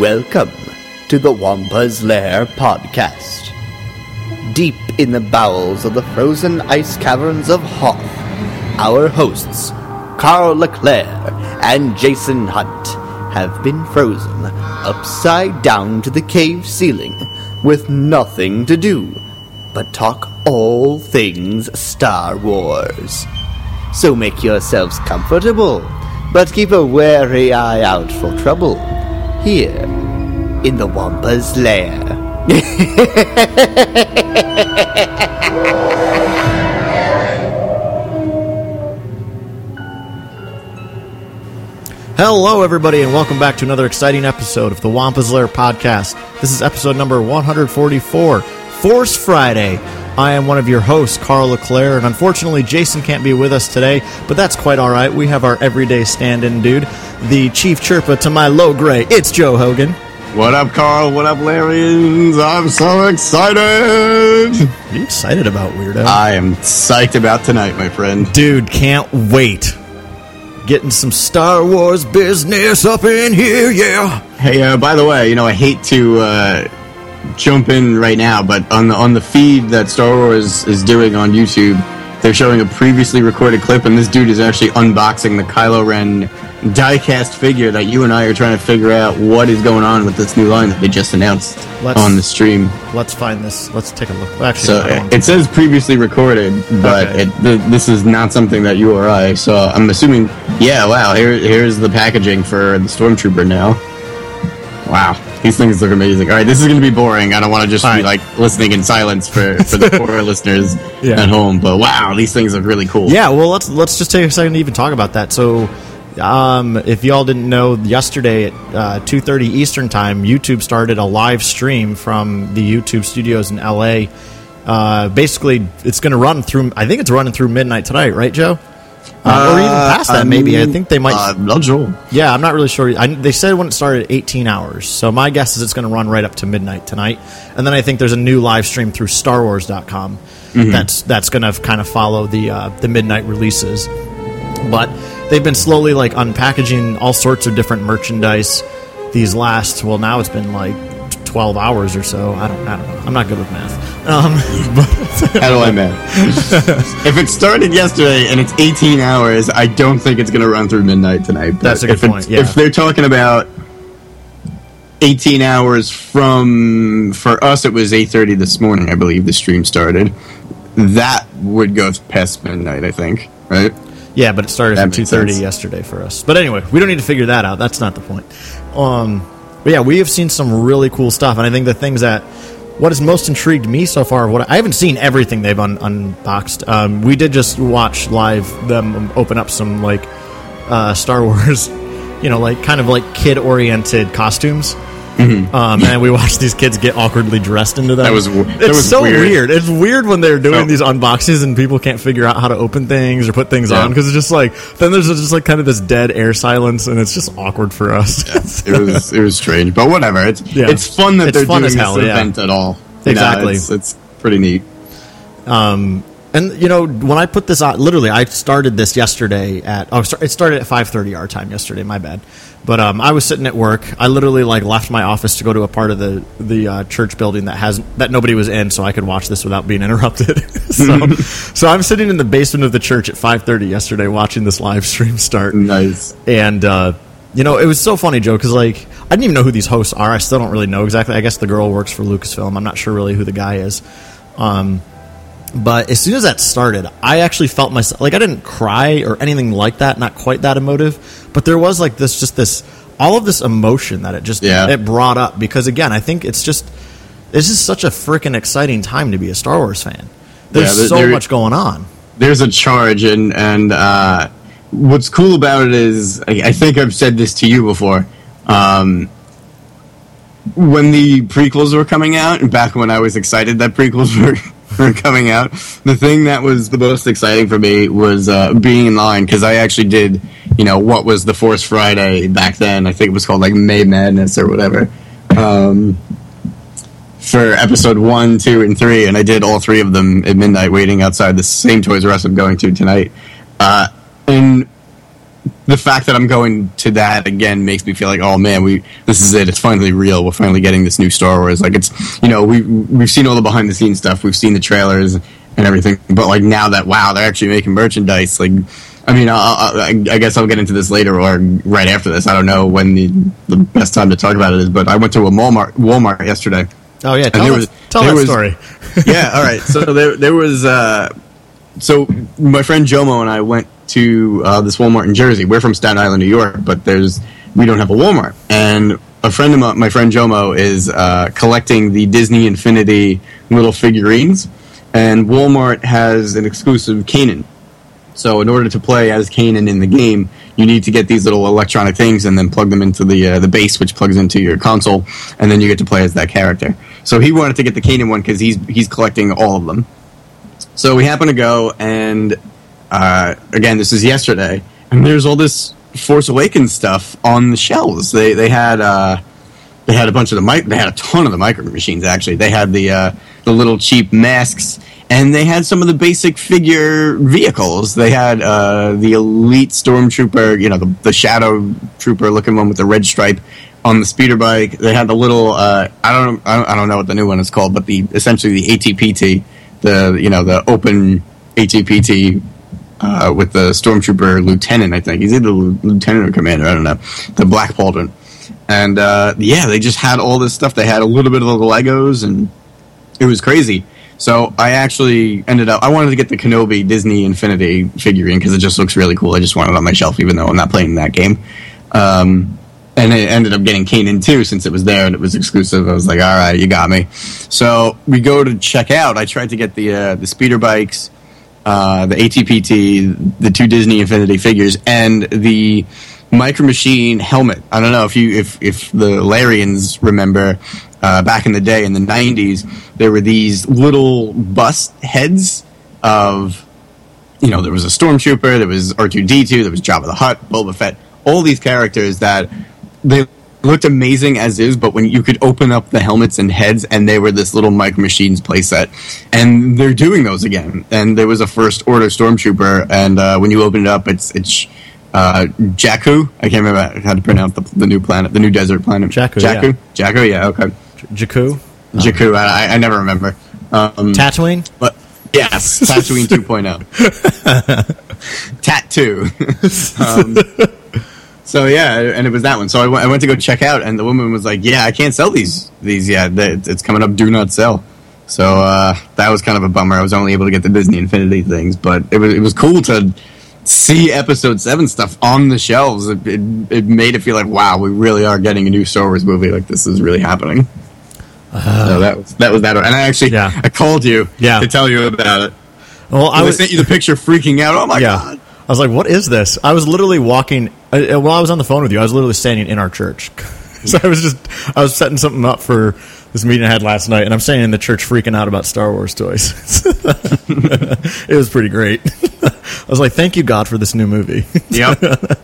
Welcome to the Wampa's Lair podcast. Deep in the bowels of the frozen ice caverns of Hoth, our hosts, Carl Leclerc and Jason Hunt, have been frozen upside down to the cave ceiling with nothing to do but talk all things Star Wars. So make yourselves comfortable, but keep a wary eye out for trouble here in the Wampa's Lair. Hello, everybody, and welcome back to another exciting episode of the Wampa's Lair podcast. This is episode number 144, Force Friday. I am one of your hosts, Carl Leclerc, and unfortunately, Jason can't be with us today, but that's quite all right. We have our everyday stand-in dude, the Chief Chirpa to my low gray. It's Joe Hogan. What up, Carl? What up, Larians? I'm so excited! What are you excited about, weirdo? I am psyched about tonight, my friend. Dude, can't wait. Getting some Star Wars business up in here, yeah. Hey, by the way, I hate to jump in right now, but on the feed that Star Wars is doing on YouTube, they're showing a previously recorded clip, and this dude is actually unboxing the Kylo Ren die-cast figure that you and I are trying to figure out what is going on with this new line that they just announced on the stream. Let's find this. Let's take a look. Actually, so it says previously recorded, but okay. This is not something that you or I saw. I'm assuming, yeah, wow, here's the packaging for the Stormtrooper now. Wow, these things look amazing. All right, this is going to be boring. I don't want to just be listening in silence for the poor listeners at home, but wow, these things look really cool. Yeah, well, let's just take a second to even talk about that. So, if y'all didn't know, yesterday at 2:30 Eastern Time, YouTube started a live stream from the YouTube studios in LA. Basically, it's going to run through, I think it's running through midnight tonight, right, Joe? Or even past that, maybe. I think they might. Not sure. Yeah, I'm not really sure. They said when it started, 18 hours. So my guess is it's going to run right up to midnight tonight. And then I think there's a new live stream through StarWars.com that's going to kind of follow the midnight releases. But they've been slowly unpackaging all sorts of different merchandise these last, well, now it's been 12 hours or so. I don't know. I'm not good with math. How do I math? If it started yesterday and it's 18 hours, I don't think it's going to run through midnight tonight. But that's a good point, yeah. If they're talking about 18 hours for us, it was 8:30 this morning, I believe the stream started. That would go past midnight, I think, right? Yeah, but it started at 2:30 yesterday for us. But anyway, we don't need to figure that out. That's not the point. But yeah, we have seen some really cool stuff, and I think the things that what has most intrigued me so far, I haven't seen everything they've unboxed. We did just watch live them open up some Star Wars, kind of kid-oriented costumes. And we watched these kids get awkwardly dressed into them. That was so weird. It's weird when they're doing these unboxings and people can't figure out how to open things or put things on, because it's just then there's just kind of this dead air silence, and it's just awkward for us. Yeah, it was strange, but whatever. It's fun that they're doing this event at all. Exactly, it's pretty neat. And when I put this out, literally, I started this yesterday it started at 5:30 our time yesterday. My bad. But I was sitting at work. I literally left my office to go to a part of the church building that nobody was in, so I could watch this without being interrupted. So I'm sitting in the basement of the church at 5:30 yesterday, watching this live stream start. Nice. And it was so funny, Joe, because I didn't even know who these hosts are. I still don't really know exactly. I guess the girl works for Lucasfilm. I'm not sure really who the guy is. But as soon as that started, I actually felt myself, I didn't cry or anything like that, not quite that emotive, but there was all of this emotion that it brought up, because again, I think it's just such a freaking exciting time to be a Star Wars fan. There's so much going on. There's a charge, and what's cool about it is, I think I've said this to you before, when the prequels were coming out, and back when I was excited that prequels were coming out, the thing that was the most exciting for me was being in line, because I actually did, what was the Force Friday back then. I think it was called May Madness or whatever, for episode 1, 2, and 3, and I did all 3 of them at midnight, waiting outside the same Toys R Us I'm going to tonight. And the the fact that I'm going to that again makes me feel like, oh man, this is it. It's finally real. We're finally getting this new Star Wars. Like, it's, you know, we've seen all the behind the scenes stuff. We've seen the trailers and everything. But like now that, wow, they're actually making merchandise. Like, I mean, I guess I'll get into this later or right after this. I don't know when the best time to talk about it is. But I went to a Walmart yesterday. Oh yeah, tell that story. Yeah, all right. So there was. So my friend Jomo and I went to this Walmart in Jersey. We're from Staten Island, New York, but we don't have a Walmart. And a friend of my friend Jomo is collecting the Disney Infinity little figurines, and Walmart has an exclusive Kanan. So in order to play as Kanan in the game, you need to get these little electronic things and then plug them into the base, which plugs into your console, and then you get to play as that character. So he wanted to get the Kanan one because he's collecting all of them. So we happen to go, and again, this is yesterday, and there's all this Force Awakens stuff on the shelves. They had a bunch of they had a ton of the Micro Machines. Actually, they had the little cheap masks. And they had some of the basic figure vehicles. They had the Elite Stormtrooper, you know, the Shadow Trooper looking one with the red stripe on the speeder bike. They had the little I don't know what the new one is called, but essentially the ATPT, the open ATPT with the Stormtrooper Lieutenant. I think he's either Lieutenant or Commander. I don't know. The Black Pauldron, and they just had all this stuff. They had a little bit of the Legos, and it was crazy. So I actually I wanted to get the Kenobi Disney Infinity figurine because it just looks really cool. I just want it on my shelf, even though I'm not playing that game. And I ended up getting Kanan too, since it was there and it was exclusive. I was like, all right, you got me. So we go to check out. I tried to get the speeder bikes, the ATPT, the 2 Disney Infinity figures, and the Micro Machine helmet. I don't know if the Larians remember. Back in the day, in the 90s, there were these little bust heads of, there was a Stormtrooper, there was R2-D2, there was Jabba the Hutt, Boba Fett, all these characters that they looked amazing as is, but when you could open up the helmets and heads, and they were this little Micro Machines playset, and they're doing those again. And there was a First Order Stormtrooper, and when you open it up, it's Jakku. I can't remember how to pronounce the new planet, the new desert planet. Jakku, yeah, okay. Jakku? Jakku, I never remember. Tatooine? But yes, Tatooine 2.0. Tat 2. So yeah, and it was that one. So I went to go check out, and the woman was like, yeah, I can't sell these yet. It's coming up, do not sell. So that was kind of a bummer. I was only able to get the Disney Infinity things, but it was cool to see Episode 7 stuff on the shelves. It made it feel like, wow, we really are getting a new Star Wars movie. Like, this is really happening. So that was that. And I called you to tell you about it. Well, I sent you the picture, freaking out. Oh my God. I was like, what is this? I was literally walking, while I was on the phone with you, I was literally standing in our church. So I was setting something up for this meeting I had last night, and I'm standing in the church freaking out about Star Wars toys. It was pretty great. I was like, thank you, God, for this new movie. Yep.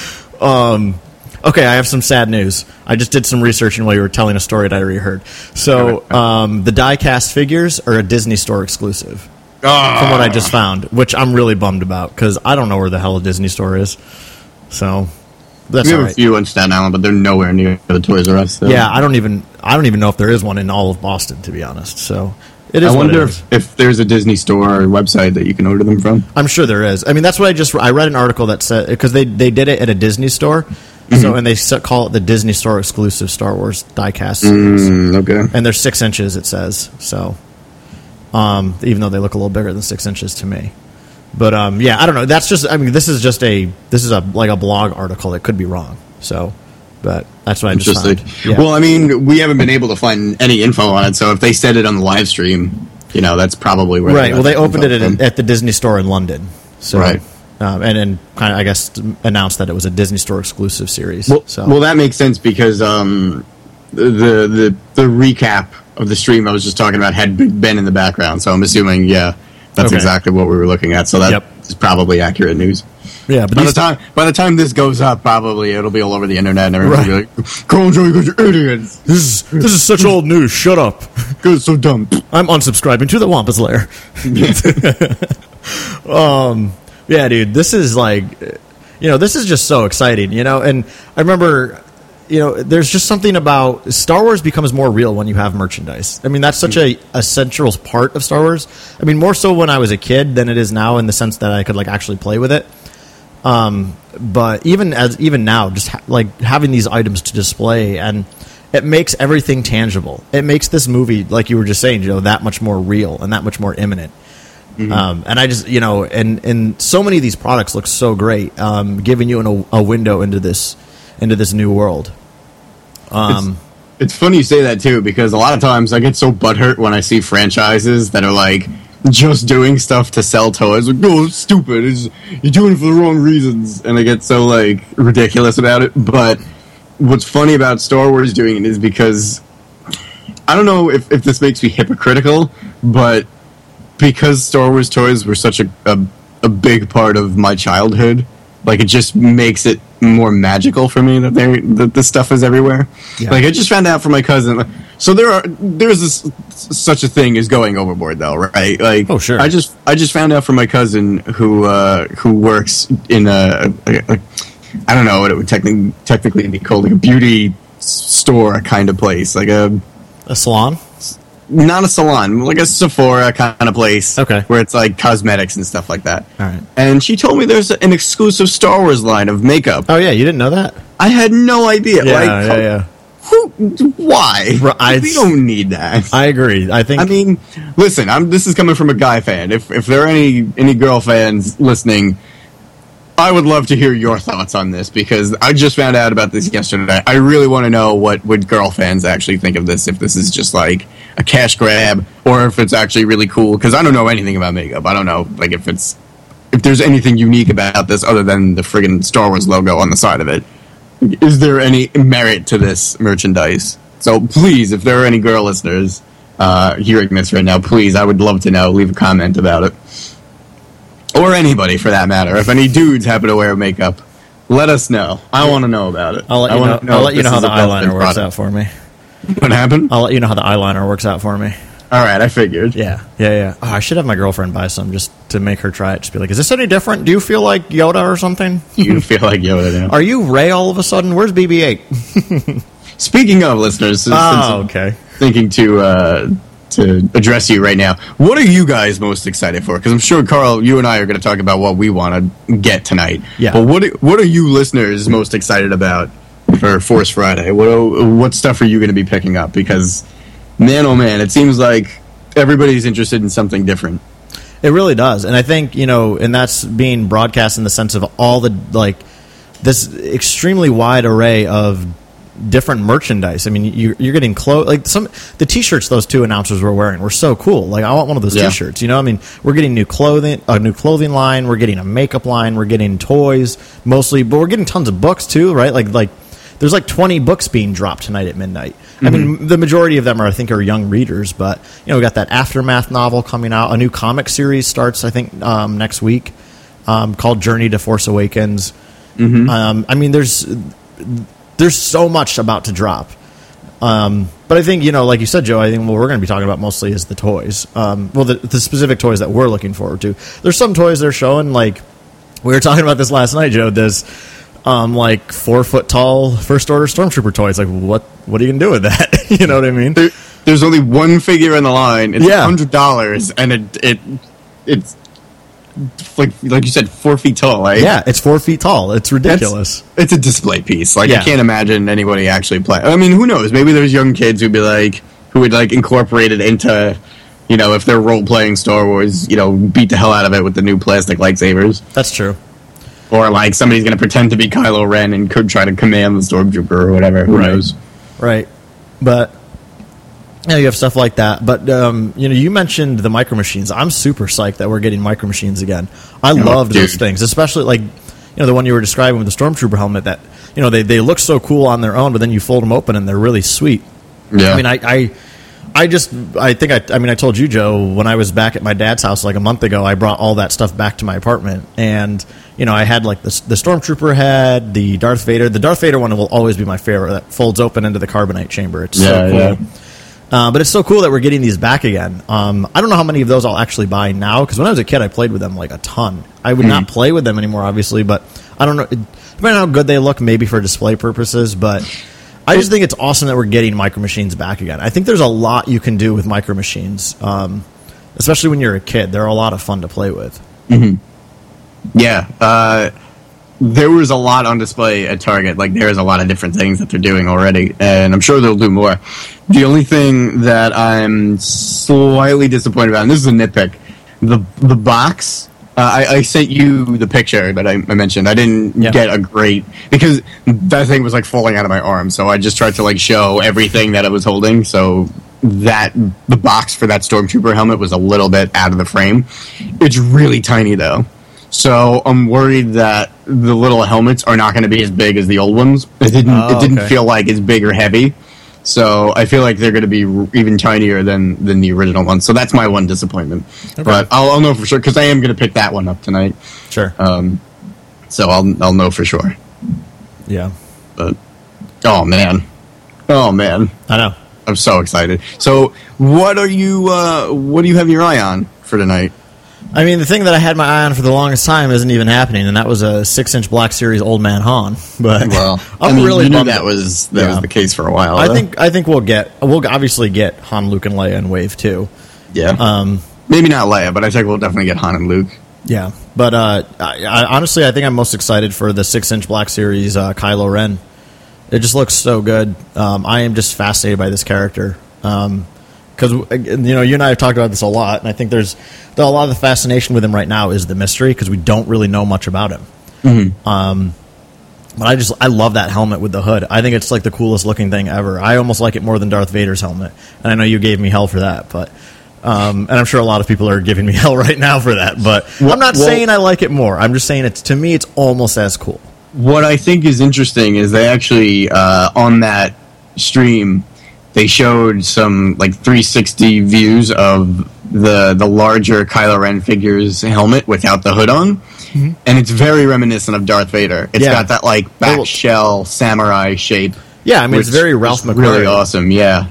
Okay, I have some sad news. I just did some researching while you were telling a story that I already heard. So, the die-cast figures are a Disney Store exclusive, from what I just found, which I'm really bummed about, because I don't know where the hell a Disney Store is. So, that's we all have right. a few in Staten Island, but they're nowhere near the Toys R Us. So. Yeah, I don't even know if there is one in all of Boston, to be honest. So, it is. I wonder if there's a Disney Store website that you can order them from. I'm sure there is. I mean, that's what I read an article that said, because they did it at a Disney store. So, and they call it the Disney Store exclusive Star Wars die-cast series. Okay. And they're 6 inches, it says. So, even though they look a little bigger than 6 inches to me. But, I don't know. That's just, I mean, this is like a blog article. It could be wrong. So, but that's what I just found. Yeah. Well, I mean, we haven't been able to find any info on it. So if they said it on the live stream, that's probably where. Right. Well, they opened it at the Disney Store in London. So, right. And then kind of, I guess, announced that it was a Disney Store exclusive series. Well, that makes sense because the recap of the stream I was just talking about had Big Ben in the background. So I'm assuming, that's exactly what we were looking at. So that is probably accurate news. Yeah, but by the time this goes up, probably it'll be all over the internet and everybody will be like, "Carl and Joey, you guys are idiots. This is such old news. Shut up. It's so dumb. I'm unsubscribing to the Wampus Lair." Yeah, dude, this is like, this is just so exciting, and I remember, there's just something about Star Wars becomes more real when you have merchandise. I mean, that's such a central part of Star Wars. I mean, more so when I was a kid than it is now, in the sense that I could actually play with it. But even now, just having these items to display, and it makes everything tangible. It makes this movie, like you were just saying, that much more real and that much more imminent. Mm-hmm. And I just, and so many of these products look so great, giving you a window into this new world. It's funny you say that too, because a lot of times I get so butthurt when I see franchises that are just doing stuff to sell toys. Oh, it's stupid. You're doing it for the wrong reasons. And I get so ridiculous about it. But what's funny about Star Wars doing it is because I don't know if this makes me hypocritical, but because Star Wars toys were such a big part of my childhood, it just makes it more magical for me that this stuff is everywhere. Yeah. I just found out from my cousin. So there's such a thing as going overboard, though, right? Oh, sure. I just found out from my cousin who works in a I don't know what it would technically be called, a beauty store kind of place, a salon. Not a salon, a Sephora kind of place. Okay. Where it's cosmetics and stuff like that. All right. And she told me there's an exclusive Star Wars line of makeup. Oh, yeah, you didn't know that? I had no idea. Yeah. Why? We don't need that. I agree. I mean, listen, this is coming from a guy fan. If there are any girl fans listening, I would love to hear your thoughts on this, because I just found out about this yesterday. I really want to know what girl fans actually think of this, if this is just a cash grab, or if it's actually really cool, because I don't know anything about makeup. I don't know if there's anything unique about this other than the friggin' Star Wars logo on the side of it. Is there any merit to this merchandise? So please, if there are any girl listeners hearing this right now, please, I would love to know. Leave a comment about it. Or anybody, for that matter. If any dudes happen to wear makeup, let us know. I want to know about it. I'll let you know how the eyeliner works out for me. What happened? I'll let you know how the eyeliner works out for me. All right, I figured. Yeah. Oh, I should have my girlfriend buy some just to make her try it. Just be like, is this any different? Do you feel like Yoda or something? You feel like Yoda now. Are you Rey all of a sudden? Where's BB-8? Speaking of, listeners, okay. Thinking to address you right now, what are you guys most excited for? Because I'm sure, Carl, you and I are going to talk about what we want to get tonight. Yeah. But what are you listeners most excited about for Force Friday? What stuff are you going to be picking up? Because, man, oh man, it seems like everybody's interested in something different. It really does. And I think, and that's being broadcast in the sense of all the, this extremely wide array of different merchandise. I mean, you're getting clothes, the t-shirts those two announcers were wearing were so cool. I want one of those t-shirts, I mean, we're getting a new clothing line, we're getting a makeup line, we're getting toys mostly, but we're getting tons of books too, right? There's 20 books being dropped tonight at midnight. Mm-hmm. I mean, the majority of them are young readers, but we got that Aftermath novel coming out. A new comic series starts, I think, next week, called Journey to Force Awakens. Mm-hmm. I mean, there's so much about to drop. But I think, like you said, Joe, I think what we're going to be talking about mostly is the toys. The specific toys that we're looking forward to. There's some toys they're showing, we were talking about this last night, Joe, there's 4 foot tall First Order Stormtrooper toys. What are you going to do with that? You know what I mean? There's only one figure in the line. It's $100, and it's like you said, 4 feet tall, right? Yeah, it's 4 feet tall. It's ridiculous. It's a display piece. I can't imagine anybody actually play. I mean, who knows? Maybe there's young kids who would incorporate it into, if they're role playing Star Wars, beat the hell out of it with the new plastic lightsabers. That's true. Or somebody's going to pretend to be Kylo Ren and could try to command the Stormtrooper or whatever. Who knows? Right. But you have stuff like that. But you mentioned the Micro Machines. I'm super psyched that we're getting Micro Machines again. I loved those things, especially the one you were describing with the Stormtrooper helmet. That they look so cool on their own, but then you fold them open and they're really sweet. Yeah. I mean, I told you, Joe, when I was back at my dad's house a month ago, I brought all that stuff back to my apartment, and I had the Stormtrooper head, the Darth Vader. The Darth Vader one will always be my favorite. That folds open into the carbonite chamber. It's so cool. Yeah. But it's so cool that we're getting these back again. I don't know how many of those I'll actually buy now, because when I was a kid, I played with them a ton. I would not play with them anymore, obviously, but I don't know. Depending on how good they look, maybe for display purposes, but I just think it's awesome that we're getting Micro Machines back again. I think there's a lot you can do with Micro Machines, especially when you're a kid. They're a lot of fun to play with. Mm-hmm. Yeah. There was a lot on display at Target. Like, there's a lot of different things that they're doing already, and I'm sure they'll do more. The only thing that I'm slightly disappointed about, and this is a nitpick, the box. I sent you the picture that I mentioned. I didn't get a great, because that thing was like falling out of my arm, so I just tried to like show everything that I was holding. So that the box for that Stormtrooper helmet was a little bit out of the frame. It's really tiny though. So I'm worried that the little helmets are not going to be as big as the old ones. It didn't feel like as big or heavy. So I feel like they're going to be even tinier than the original ones. So that's my one disappointment. Okay. But I'll know for sure, because I am going to pick that one up tonight. Sure. So I'll know for sure. Yeah. But oh man, I know. I'm so excited. So what do you have your eye on for tonight? I mean, the thing that I had my eye on for the longest time isn't even happening, and that was a 6-inch Black Series Old Man Han. But I'm really bummed that was the case for a while. I think we'll obviously get Han, Luke, and Leia in Wave 2. Yeah. Maybe not Leia, but I think we'll definitely get Han and Luke. Yeah, but I honestly, I think I'm most excited for the 6-inch Black Series Kylo Ren. It just looks so good. I am just fascinated by this character. Because, you and I have talked about this a lot, and I think there's a lot of the fascination with him right now is the mystery, because we don't really know much about him. Mm-hmm. But I love that helmet with the hood. I think it's like the coolest looking thing ever. I almost like it more than Darth Vader's helmet, and I know you gave me hell for that, but and I'm sure a lot of people are giving me hell right now for that. But I'm not saying I like it more. I'm just saying to me it's almost as cool. What I think is interesting is they actually on that stream, they showed some like 360 views of the larger Kylo Ren figure's helmet without the hood on, mm-hmm. and it's very reminiscent of Darth Vader. It's got that like back shell samurai shape. Yeah, I mean, it's very Ralph McQuarrie. Really awesome, yeah.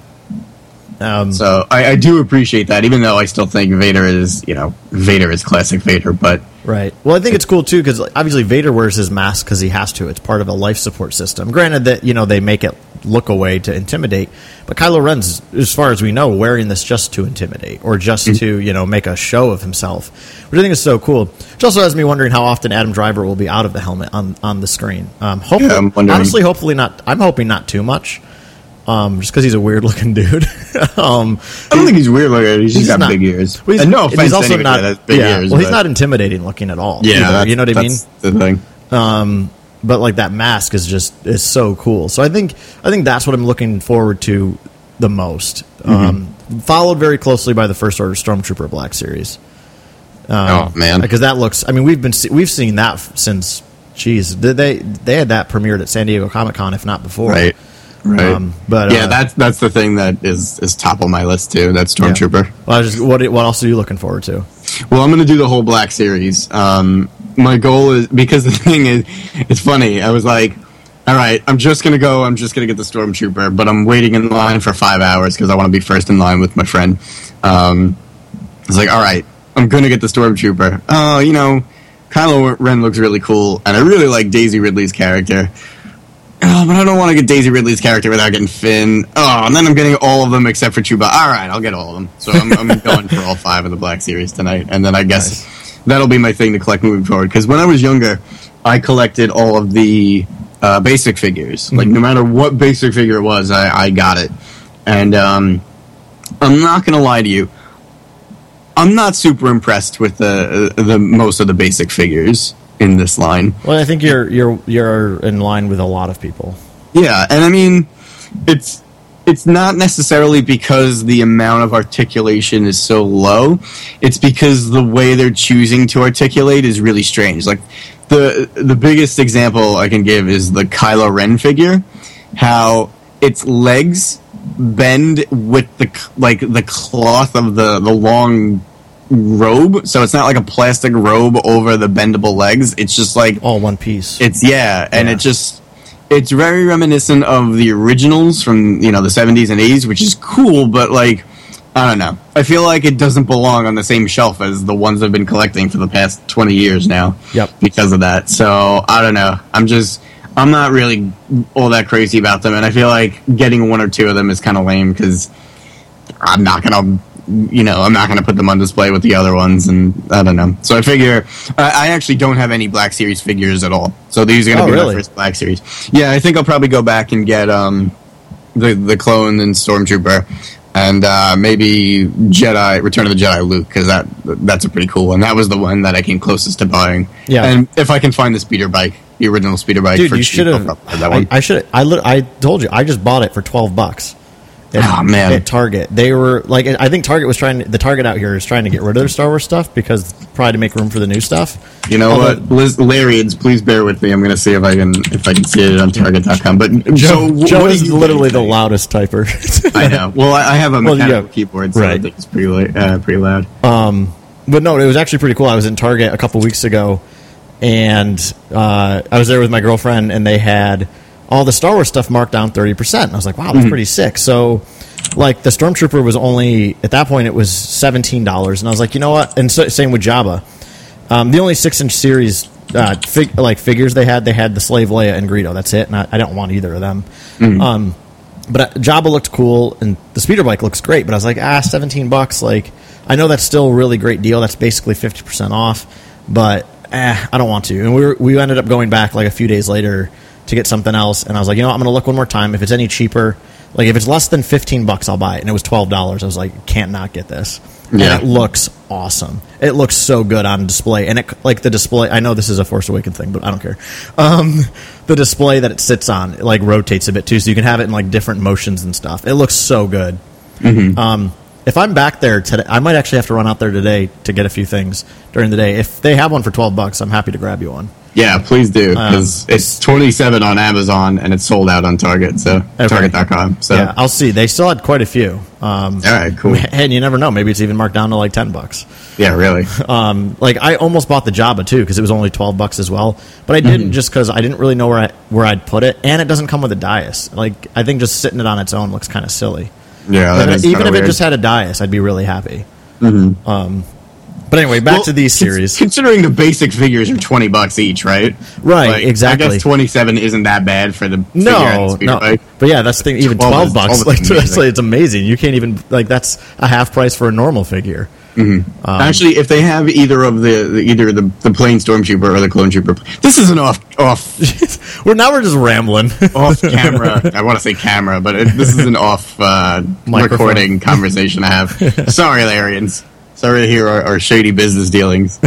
So I do appreciate that, even though I still think Vader is classic Vader, but... Right. Well, I think it's cool, too, because obviously Vader wears his mask because he has to. It's part of a life support system. Granted that, they make it look a way to intimidate, but Kylo Ren's, as far as we know, wearing this just to intimidate, or just to, make a show of himself, which I think is so cool. Which also has me wondering how often Adam Driver will be out of the helmet on the screen. Hopefully not. I'm hoping not too much. Just because he's a weird-looking dude. I don't think he's weird-looking. He's got big ears. Well, no offense, he's also not. Big ears, well, he's not intimidating-looking at all. Yeah, you know what I mean. That's the thing. But like that mask is so cool. So I think that's what I'm looking forward to the most. Followed very closely by the First Order Stormtrooper Black Series. Oh man, because that looks. I mean, we've seen that since. Geez, they had that premiered at San Diego Comic-Con, if not before. Right. But that's the thing that is top of my list too. That's Stormtrooper. Yeah. Well, what else are you looking forward to? Well, I'm going to do the whole Black Series. My goal is, because the thing is, it's funny. I was like, all right, I'm just going to get the Stormtrooper, but I'm waiting in line for 5 hours because I want to be first in line with my friend. I was like, all right, I'm going to get the Stormtrooper. Kylo Ren looks really cool, and I really like Daisy Ridley's character. Oh, but I don't want to get Daisy Ridley's character without getting Finn. Oh, and then I'm getting all of them except for Chewbacca. All right, I'll get all of them. So I'm going for all 5 of the Black Series tonight. And then I guess that'll be my thing to collect moving forward. Because when I was younger, I collected all of the basic figures. Mm-hmm. Like, no matter what basic figure it was, I got it. And I'm not going to lie to you. I'm not super impressed with the most of the basic figures in this line. Well, I think you're in line with a lot of people. Yeah, and I mean, it's not necessarily because the amount of articulation is so low. It's because the way they're choosing to articulate is really strange. Like, the biggest example I can give is the Kylo Ren figure. How its legs bend with the cloth of the long robe, so it's not like a plastic robe over the bendable legs. It's just like all one piece. It's it's very reminiscent of the originals from the 70s and 80s, which is cool, but like I don't know. I feel like it doesn't belong on the same shelf as the ones I've been collecting for the past 20 years now. Yep. Because of that. So, I don't know. I'm not really all that crazy about them, and I feel like getting one or two of them is kind of lame because I'm not gonna put them on display with the other ones, and I don't know. So I figure I actually don't have any Black Series figures at all. So these are gonna be my first Black Series. Yeah, I think I'll probably go back and get the clone and Stormtrooper, and maybe Return of the Jedi Luke, because that's a pretty cool one. That was the one that I came closest to buying. Yeah, and if I can find the speeder bike. The original speeder bike. Dude, you should have. I should. I told you. I just bought it for $12. At Target, they were like. I think Target was the Target out here is trying to get rid of their Star Wars stuff because probably to make room for the new stuff. You know what, Larians, please bear with me. I'm going to see if I can see it on Target.com. But Joe is literally the loudest typer. I know. Well, I have a mechanical keyboard, so I think it's pretty loud. But no, it was actually pretty cool. I was in Target a couple weeks ago. And I was there with my girlfriend, and they had all the Star Wars stuff marked down 30%. And I was like, wow, that's pretty sick. So, like, the Stormtrooper was only, at that point, it was $17. And I was like, you know what? And same with Jabba. The only 6-inch series figures they had the Slave Leia and Greedo. That's it. And I don't want either of them. But Jabba looked cool, and the speeder bike looks great. But I was like, $17. Like, I know that's still a really great deal. That's basically 50% off. But I don't want to. And we ended up going back like a few days later to get something else. And I was like, I'm going to look one more time. If it's any cheaper, like if it's less than $15, I'll buy it. And it was $12. I was like, can't not get this. Yeah. And it looks awesome. It looks so good on display. And the display, I know this is a Force Awakens thing, but I don't care. The display that it sits on, it like rotates a bit too, so you can have it in like different motions and stuff. It looks so good. If I'm back there today, I might actually have to run out there today to get a few things during the day. If they have one for $12, I'm happy to grab you one. Yeah, please do, because it's $27 on Amazon and it's sold out on Target, so Target.com. So yeah, I'll see. They still had quite a few. All right, cool. And you never know. Maybe it's even marked down to like $10. Yeah, really. I almost bought the Jabba too because it was only $12 as well, but I didn't just because I didn't really know where I'd put it, and it doesn't come with a dais. Like I think just sitting it on its own looks kind of silly. Yeah, even if it just had a dais, I'd be really happy. But anyway, back to these series. Considering the basic figures are $20 each, right? Right, like, exactly. I guess 27 isn't that bad for the figure and speeder bike. But yeah, that's the thing. Even $12, it's amazing. You can't even that's a half price for a normal figure. Actually, if they have either of either the plain Stormtrooper or the Clone Trooper, this is an off. We're just rambling off camera. I want to say camera, but this is an off recording conversation I have. Sorry, Larians. Sorry to hear our shady business dealings.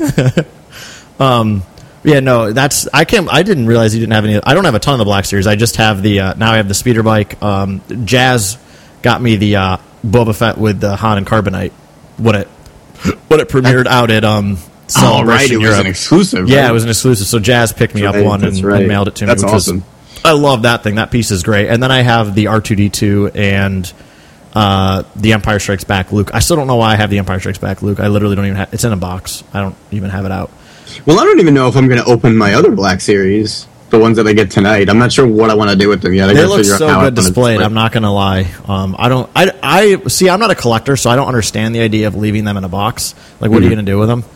Yeah, no, I didn't realize you didn't have any. I don't have a ton of the Black Series. I just have now I have the speeder bike. Jazz got me the Boba Fett with the Han and Carbonite when it premiered out at Celebration Europe. It was an exclusive. Yeah, it was an exclusive. So Jazz picked me up one and mailed it to me. That's awesome. I love that thing. That piece is great. And then I have the R2-D2 and the Empire Strikes Back Luke. I still don't know why I have the Empire Strikes Back Luke. I literally don't even have. It's in a box. I don't even have it out. Well, I don't even know if I'm going to open my other Black Series, the ones that I get tonight. I'm not sure what I want to do with them yet. They look so good displayed. I'm not going to lie. I see. I'm not a collector, so I don't understand the idea of leaving them in a box. Like, what are you going to do with them?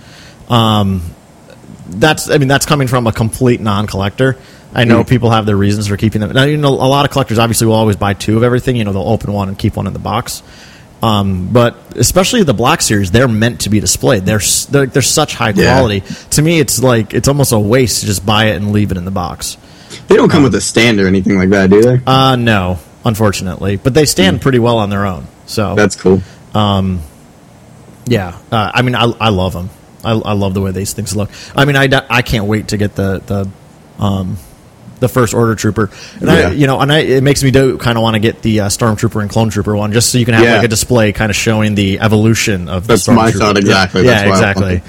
That's coming from a complete non-collector. I know people have their reasons for keeping them. Now, a lot of collectors obviously will always buy two of everything. They'll open one and keep one in the box. But especially the Black Series, they're meant to be displayed. They're such high quality. Yeah. To me, it's almost a waste to just buy it and leave it in the box. They don't come with a stand or anything like that, do they? No, unfortunately. But they stand pretty well on their own. So that's cool. Yeah. I love them. I love the way these things look. I can't wait to get the First Order Trooper, and it makes me kind of want to get the Stormtrooper and Clone Trooper one, just so you can have like a display kind of showing the evolution of the Stormtrooper. That's my thought exactly. Yeah, exactly.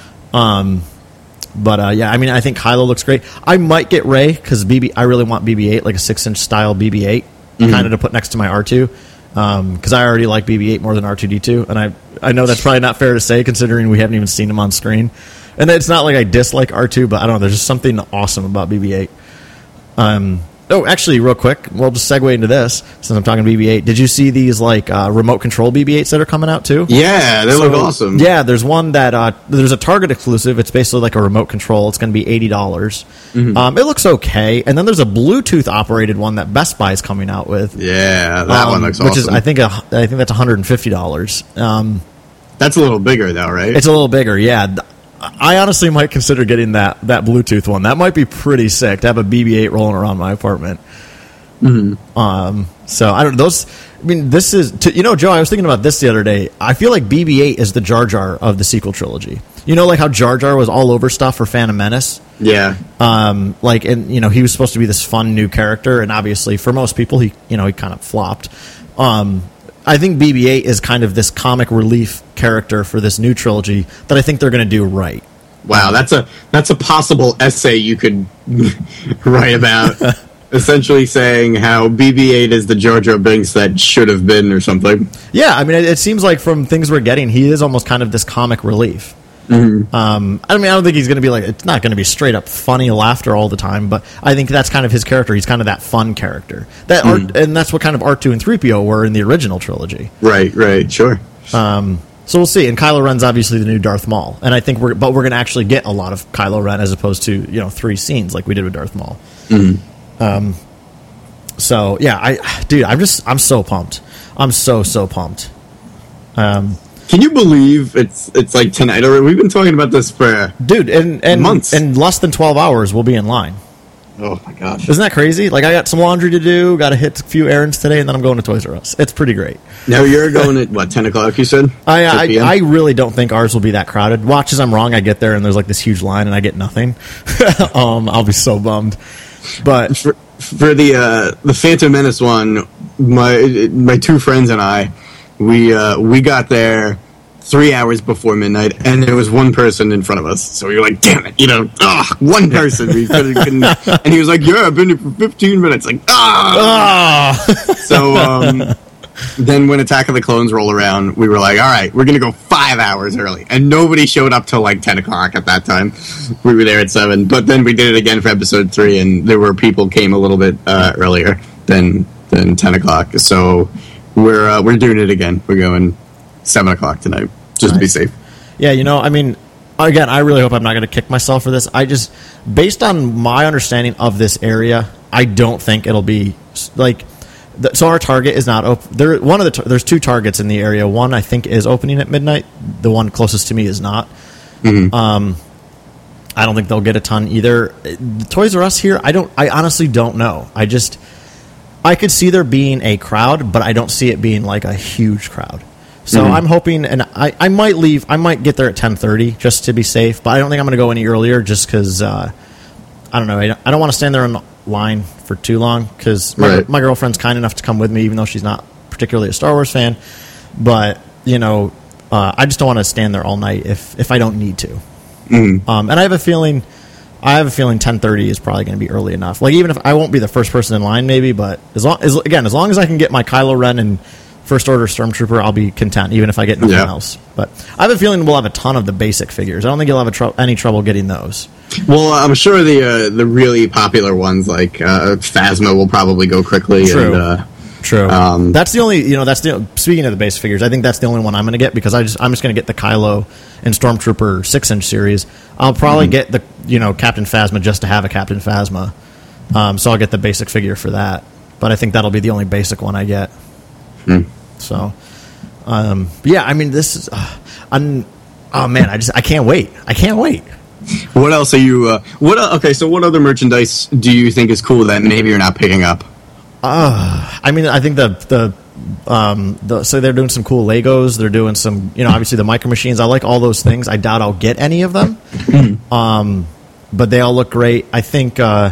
I think Kylo looks great. I might get Rey because I really want BB-8, like a 6-inch style BB-8, kind of to put next to my R2, because I already like BB-8 more than R2-D2, and I know that's probably not fair to say considering we haven't even seen him on screen, and it's not like I dislike R2, but I don't know. There's just something awesome about BB-8. Oh, actually, real quick, we'll just segue into this since I'm talking BB-8. Did you see these like remote control BB-8s that are coming out too? Yeah, they look awesome. Yeah, there's one that there's a Target exclusive. It's basically like a remote control. It's going to be $80. Mm-hmm. It looks okay, and then there's a Bluetooth operated one that Best Buy is coming out with. Yeah, that one looks awesome. Which is I think that's $150. That's a little bigger though, right? It's a little bigger, yeah. I honestly might consider getting that Bluetooth one. That might be pretty sick to have a BB-8 rolling around my apartment. Mm-hmm. So I don't those. I mean, this is Joe. I was thinking about this the other day. I feel like BB-8 is the Jar Jar of the sequel trilogy. You know, like how Jar Jar was all over stuff for Phantom Menace. Yeah. He was supposed to be this fun new character, and obviously for most people, he kind of flopped. I think BB-8 is kind of this comic relief character for this new trilogy that I think they're going to do right. Wow, that's a possible essay you could write about. Essentially saying how BB-8 is the Jar Jar Binks that should have been or something. Yeah, I mean, it seems like from things we're getting, he is almost kind of this comic relief. Mm-hmm. I don't think he's going to be it's not going to be straight up funny laughter all the time, but I think that's kind of his character. He's kind of that fun character. And that's what kind of R2 and 3PO were in the original trilogy. Right, sure. So we'll see. And Kylo Ren's obviously the new Darth Maul, and I think we're going to actually get a lot of Kylo Ren as opposed to 3 scenes like we did with Darth Maul. Mm-hmm. So yeah, I'm so pumped. I'm so pumped. Can you believe it's like tonight already? We've been talking about this for months. In less than 12 hours, we'll be in line. Oh my gosh. Isn't that crazy? Like, I got some laundry to do, got to hit a few errands today, and then I'm going to Toys R Us. It's pretty great. Now you're going at, 10 o'clock, you said? I really don't think ours will be that crowded. Watch as I'm wrong, I get there, and there's like this huge line, and I get nothing. I'll be so bummed. But for the Phantom Menace one, my 2 friends and I, we got there 3 hours before midnight, and there was one person in front of us. So we were like, damn it, one person. We couldn't. And he was like, yeah, I've been here for 15 minutes. Like, So then when Attack of the Clones roll around, we were like, all right, we're going to go 5 hours early. And nobody showed up till like 10 o'clock at that time. We were there at 7. But then we did it again for episode 3, and there were people came a little bit earlier than 10 o'clock. So we're doing it again. We're going 7 o'clock tonight, just to be safe. Yeah, I mean, again, I really hope I'm not going to kick myself for this. Based on my understanding of this area, I don't think it'll be like. So our Target is not open. There's 2 Targets in the area. One I think is opening at midnight. The one closest to me is not. Mm-hmm. I don't think they'll get a ton either. The Toys R Us here, I honestly don't know. I could see there being a crowd, but I don't see it being like a huge crowd. So I'm hoping, and I might leave. I might get there at 10:30 just to be safe, but I don't think I'm going to go any earlier just because I don't know. I don't want to stand there in line for too long because my girlfriend's kind enough to come with me, even though she's not particularly a Star Wars fan. But I just don't want to stand there all night if I don't need to. Mm-hmm. And I have a feeling 10:30 is probably going to be early enough. Like, even if I won't be the first person in line, maybe, but as long as I can get my Kylo Ren and First Order Stormtrooper, I'll be content, even if I get nothing else. But I have a feeling we'll have a ton of the basic figures. I don't think you'll have any trouble getting those. Well, I'm sure the really popular ones like Phasma will probably go quickly. True. And, True. That's the only. Speaking of the base figures, I think that's the only one I'm going to get because I'm just going to get the Kylo and Stormtrooper 6-inch series. I'll probably get the Captain Phasma just to have a Captain Phasma. So I'll get the basic figure for that. But I think that'll be the only basic one I get. So, yeah. I mean, this is. Oh man, I can't wait. I can't wait. What else are you? Okay, so what other merchandise do you think is cool that maybe you're not picking up? I mean, I think so they're doing some cool Legos. They're doing some, obviously the Micro Machines. I like all those things. I doubt I'll get any of them. But they all look great. I think, the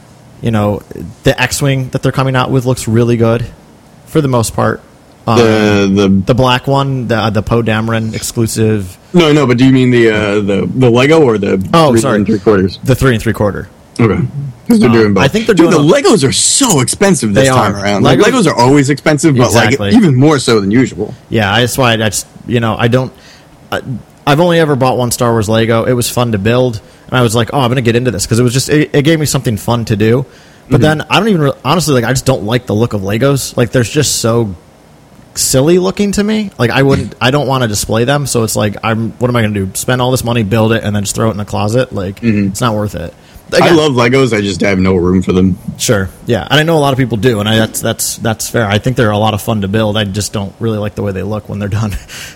X-Wing that they're coming out with looks really good for the most part. The black one, the Poe Dameron exclusive. No, but do you mean the Lego or the 3 3/4? The 3 3/4. Okay. They're doing both. I think they're doing the Legos are so expensive this time around. Legos are always expensive, but exactly. Even more so than usual. Yeah, that's why I don't. I've only ever bought one Star Wars Lego. It was fun to build, and I was like, I'm going to get into this because it was just it gave me something fun to do. But then I don't even honestly, like, I just don't like the look of Legos. Like, they're just so silly looking to me. Like, I don't want to display them. So it's like, what am I going to do? Spend all this money, build it, and then just throw it in a closet? Like, it's not worth it. Again, I love Legos. I just have no room for them. Sure, yeah, and I know a lot of people do, and that's fair. I think they're a lot of fun to build. I just don't really like the way they look when they're done.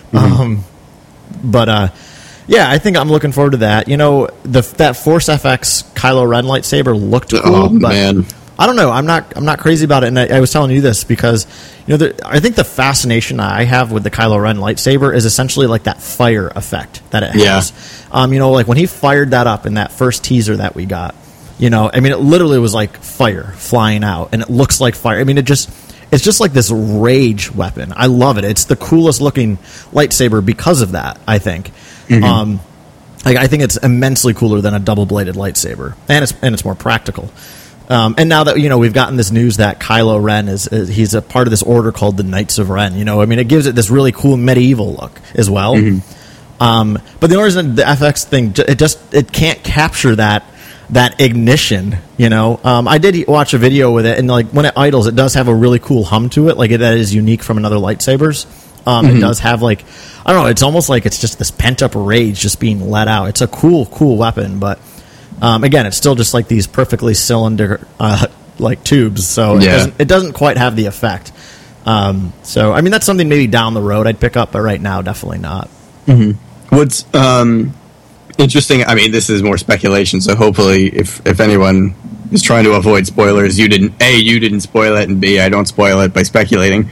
Yeah, I think I'm looking forward to that. You know, that Force FX Kylo Ren lightsaber looked cool, but man. I don't know. I'm not crazy about it, and I was telling you this because, you know, I think the fascination I have with the Kylo Ren lightsaber is essentially like that fire effect that it has. You know, like when he fired that up in that first teaser that we got, you know, I mean, it literally was like fire flying out, and it looks like fire. I mean, it's just like this rage weapon. I love it. It's the coolest looking lightsaber because of that, I think. I think it's immensely cooler than a double-bladed lightsaber, and it's more practical. And now that, you know, we've gotten this news that Kylo Ren he's a part of this order called the Knights of Ren. You know, I mean, it gives it this really cool medieval look as well. But the only reason the FX thing, it can't capture that ignition. You know, I did watch a video with it, and like when it idles, it does have a really cool hum to it, like that is unique from another lightsabers. It does have, like, I don't know, it's almost like it's just this pent up rage just being let out. It's a cool weapon, but again, it's still just like these perfectly cylinder like tubes, so it doesn't quite have the effect. So I mean, that's something maybe down the road I'd pick up, but right now, definitely not. What's interesting, I mean, this is more speculation, so hopefully if anyone is trying to avoid spoilers, you didn't spoil it, and B, I don't spoil it by speculating.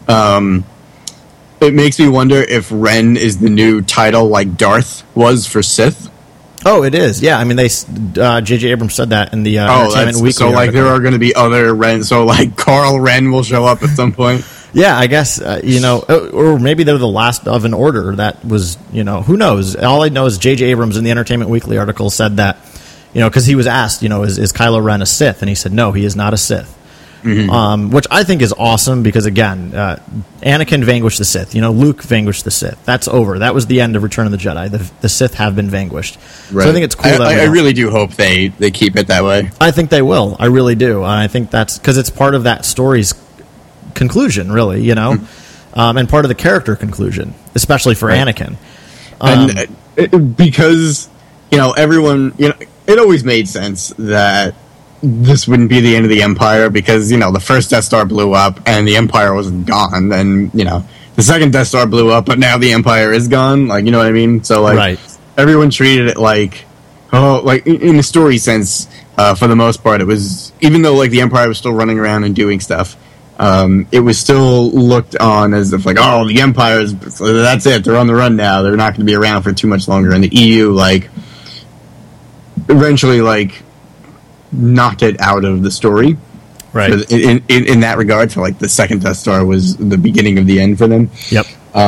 It makes me wonder if Ren is the new title like Darth was for Sith. Oh, it is. Yeah, I mean, J.J. Abrams said that in the Entertainment Weekly. So, like, there are going to be other Ren. So, like, Carl Ren will show up at some point. Yeah, I guess, you know, or maybe they're the last of an order that was, you know, who knows? All I know is J.J. Abrams in the Entertainment Weekly article said that, you know, because he was asked, you know, is Kylo Ren a Sith? And he said, no, he is not a Sith. Which I think is awesome because, again, Anakin vanquished the Sith. You know, Luke vanquished the Sith. That's over. That was the end of Return of the Jedi. The Sith have been vanquished. Right. So I think it's cool. I really do hope they keep it that way. I think they will. I really do. And I think that's because it's part of that story's conclusion, really, you know, and part of the character conclusion, especially for Anakin. And because, you know, everyone, you know, it always made sense that this wouldn't be the end of the Empire because, you know, the first Death Star blew up and the Empire was gone. And, you know, the second Death Star blew up, but now the Empire is gone. Like, you know what I mean? So, like, everyone treated it like, like, in a story sense, for the most part, it was, even though, like, the Empire was still running around and doing stuff, it was still looked on as if, like, oh, the Empire is, that's it, they're on the run now. They're not going to be around for too much longer. And the EU, like, eventually, like, knocked it out of the story, right? In that regard, so like the second Death Star was the beginning of the end for them. Yep.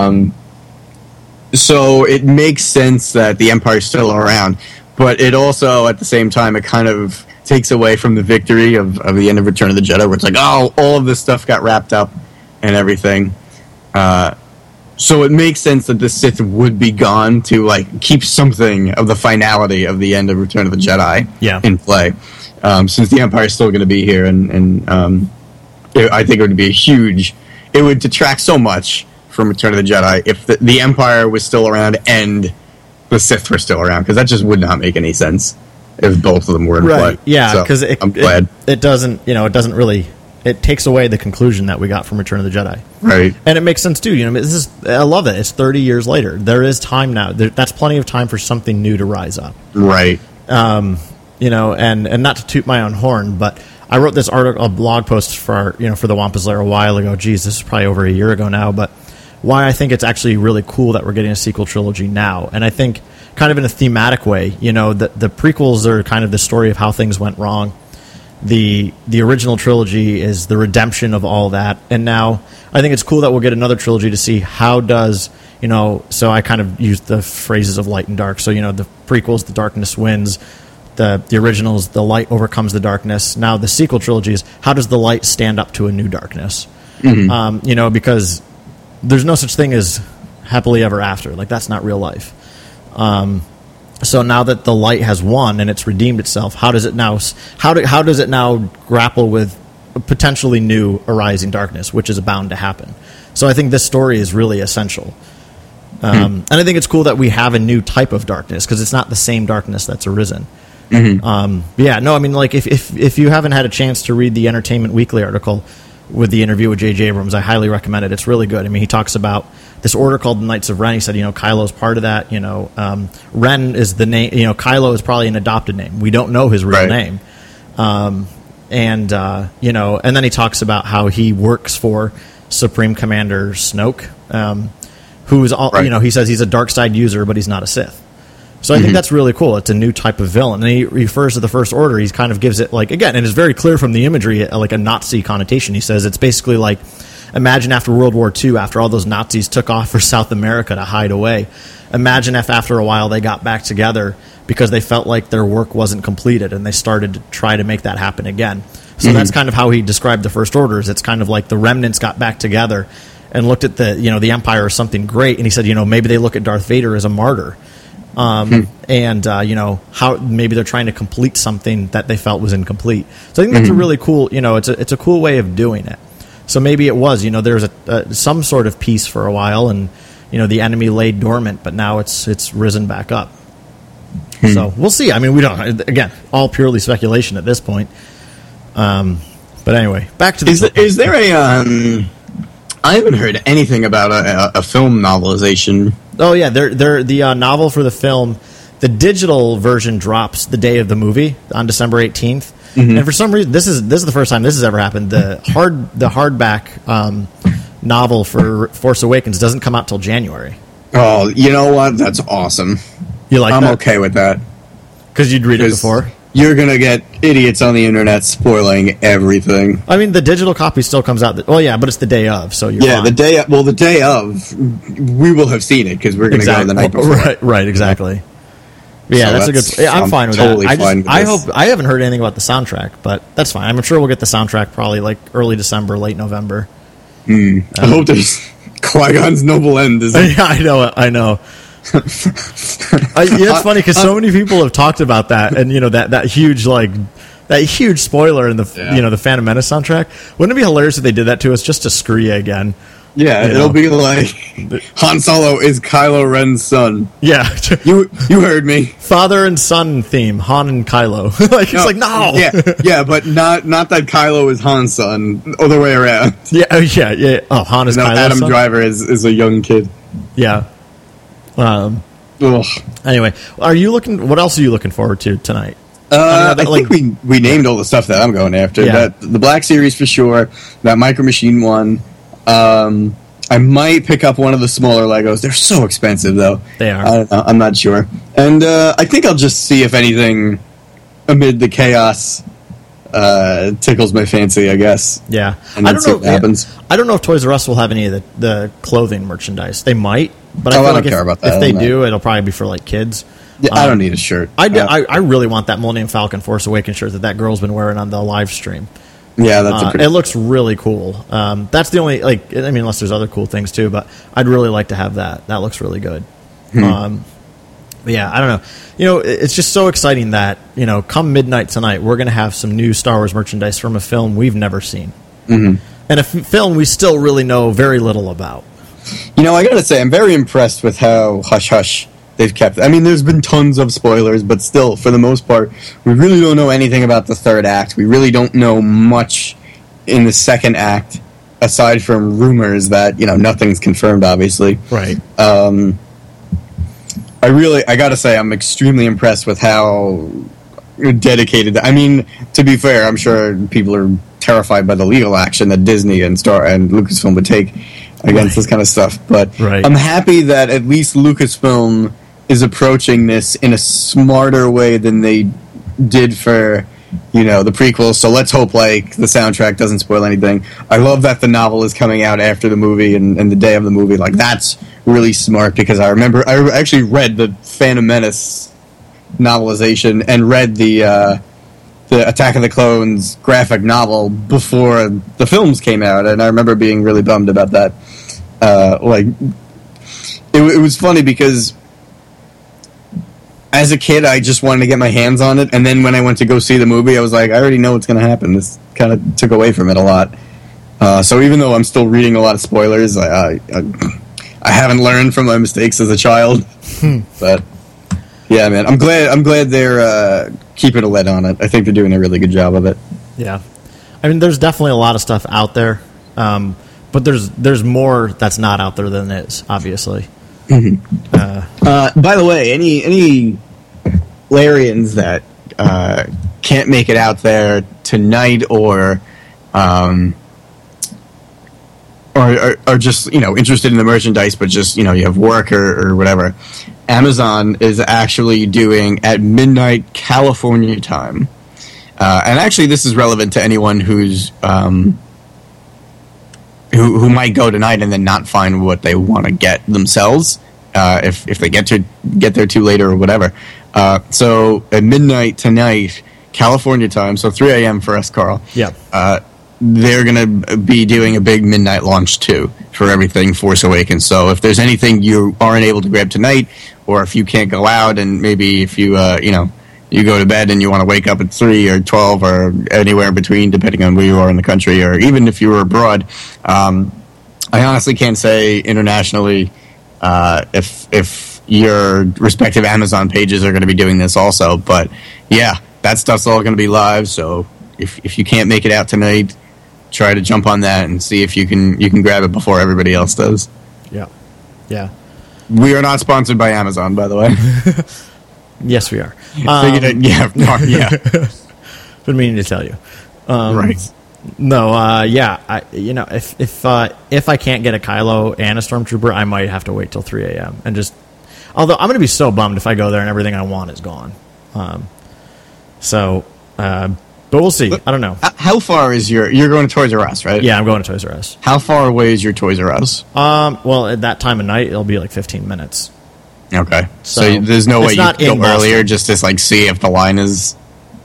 So it makes sense that the Empire's still around, but it also, at the same time, it kind of takes away from the victory of the end of Return of the Jedi, where it's like, oh, all of this stuff got wrapped up and everything. So it makes sense that the Sith would be gone to like keep something of the finality of the end of Return of the Jedi in play. Since the Empire is still going to be here, and I think it would be it would detract so much from Return of the Jedi if the Empire was still around and the Sith were still around, because that just would not make any sense if both of them were in play. Yeah, because I'm glad it doesn't, you know, it doesn't really, it takes away the conclusion that we got from Return of the Jedi. Right. And it makes sense too. You know, I love it. It's 30 years later. There is time now. That's plenty of time for something new to rise up. Right. You know, and not to toot my own horn, but I wrote this article, a blog post for the Wampus Lair a while ago. Geez, this is probably over a year ago now, but why I think it's actually really cool that we're getting a sequel trilogy now. And I think kind of in a thematic way, you know, the prequels are kind of the story of how things went wrong. The original trilogy is the redemption of all that. And now I think it's cool that we'll get another trilogy to see how does, you know, so I kind of used the phrases of light and dark. So, you know, the prequels, the darkness wins. The originals, the light overcomes the darkness. Now the sequel trilogy is how does the light stand up to a new darkness? Mm-hmm. You know, because there's no such thing as happily ever after. Like, that's not real life. So now that the light has won and it's redeemed itself, how does it now grapple with a potentially new arising darkness, which is bound to happen? So I think this story is really essential. And I think it's cool that we have a new type of darkness, because it's not the same darkness that's arisen. Like if you haven't had a chance to read the Entertainment Weekly article with the interview with J.J. Abrams, I highly recommend it. It's really good. I mean, he talks about this order called the Knights of Ren. He said, Kylo's part of that. Ren is the name. Kylo is probably an adopted name. We don't know his real name. And then he talks about how he works for Supreme Commander Snoke, who's he says he's a dark side user, but he's not a Sith. So I think that's really cool. It's a new type of villain. And he refers to the First Order. He kind of gives it, and it's very clear from the imagery, like a Nazi connotation. He says it's basically like, imagine after World War II, after all those Nazis took off for South America to hide away. Imagine if after a while they got back together because they felt like their work wasn't completed, and they started to try to make that happen again. So that's kind of how he described the First Orders. It's kind of like the remnants got back together and looked at the Empire as something great. And he said, maybe they look at Darth Vader as a martyr. How maybe they're trying to complete something that they felt was incomplete. So I think that's a really cool, it's a cool way of doing it. So maybe it was, there was some sort of peace for a while, and the enemy lay dormant, but now it's risen back up. So we'll see. I mean, we don't, again, all purely speculation at this point. But anyway, back to the is there a I haven't heard anything about a film novelization. Oh yeah, the novel for the film, the digital version drops the day of the movie on December 18th, and for some reason this is the first time this has ever happened. The hardback novel for Force Awakens doesn't come out till January. Oh, you know what? That's awesome. You like? I'm that? okay with that because you'd read it before. You're going to get idiots on the internet spoiling everything. I mean, the digital copy still comes out. But it's the day of, so you're fine. The day of, we will have seen it because we're going to go the night before. Right, exactly. Yeah, so that's a good. I'm fine with totally that. I haven't heard anything about the soundtrack, but that's fine. I'm sure we'll get the soundtrack probably like early December, late November. I hope there's Qui-Gon's Noble End. Yeah, I know. It's funny because so many people have talked about that, and that huge spoiler in the the Phantom Menace soundtrack. Wouldn't it be hilarious if they did that to us just to screw you again? Yeah, it'll be like Han Solo is Kylo Ren's son. Yeah, you heard me. Father and son theme, Han and Kylo. No. Yeah, but not that Kylo is Han's son. Other way around. Yeah. Oh, Han is Kylo's Adam son? Driver is a young kid. Yeah. Anyway, what else are you looking forward to tonight? I think we named all the stuff that I'm going after. Yeah. The Black Series for sure. That Micro Machine one. I might pick up one of the smaller Legos. They're so expensive, though. They are. I don't know. I'm not sure. And I think I'll just see if anything amid the chaos tickles my fancy, I guess. Yeah. And I don't know what happens. I don't know if Toys R Us will have any of the clothing merchandise. They might, but I don't care about that. If they do, it'll probably be for like kids. Yeah, I don't need a shirt. I really want that Millennium Falcon Force Awakens shirt that girl's been wearing on the live stream. Yeah, that's it looks really cool. That's the only unless there's other cool things too, but I'd really like to have that. That looks really good. But yeah, I don't know. It's just so exciting that come midnight tonight, we're going to have some new Star Wars merchandise from a film we've never seen, and a film we still really know very little about. I gotta say, I'm very impressed with how hush hush they've kept. I mean, there's been tons of spoilers, but still, for the most part, we really don't know anything about the third act. We really don't know much in the second act, aside from rumors that, nothing's confirmed, obviously. Right. I gotta say, I'm extremely impressed with how dedicated. I mean, to be fair, I'm sure people are terrified by the legal action that Disney and Lucasfilm would take against this kind of stuff. But I'm happy that at least Lucasfilm is approaching this in a smarter way than they did for, the prequels. So let's hope, the soundtrack doesn't spoil anything. I love that the novel is coming out after the movie and the day of the movie. That's really smart, because I remember I actually read the Phantom Menace novelization and read the Attack of the Clones graphic novel before the films came out, and I remember being really bummed about that. It was funny because as a kid, I just wanted to get my hands on it, and then when I went to go see the movie, I was like, I already know what's going to happen. This kind of took away from it a lot. So even though I'm still reading a lot of spoilers, I haven't learned from my mistakes as a child. But yeah, man, I'm glad they're keeping a lid on it. I think they're doing a really good job of it. Yeah, I mean, there's definitely a lot of stuff out there, but there's more that's not out there than is, obviously. By the way, any Larians that can't make it out there tonight or just, interested in the merchandise, but just, you have work or whatever, Amazon is actually doing at midnight California time. And actually, this is relevant to anyone who's who might go tonight and then not find what they want to get themselves if they get there too late or whatever. So at midnight tonight, California time, so 3 a.m. for us, Carl. Yeah. They're going to be doing a big midnight launch, too, for everything Force Awakens. So if there's anything you aren't able to grab tonight, or if you can't go out, and maybe if you, you go to bed and you want to wake up at 3 or 12 or anywhere in between, depending on where you are in the country, or even if you were abroad, I honestly can't say internationally if your respective Amazon pages are going to be doing this also. But, yeah, that stuff's all going to be live, so if you can't make it out tonight, try to jump on that and see if you can grab it before everybody else does. Yeah. We are not sponsored by Amazon, by the way. Yes, we are. Yeah. Been meaning to tell you. Right. No. Yeah. If I can't get a Kylo and a Stormtrooper, I might have to wait till 3 a.m. and just. Although I'm going to be so bummed if I go there and everything I want is gone. But we'll see. I don't know. How far is you're going to Toys R Us, right? Yeah, I'm going to Toys R Us. How far away is your Toys R Us? Well, at that time of night, it'll be like 15 minutes. Okay. So there's no way you can go earlier just to see if the line is...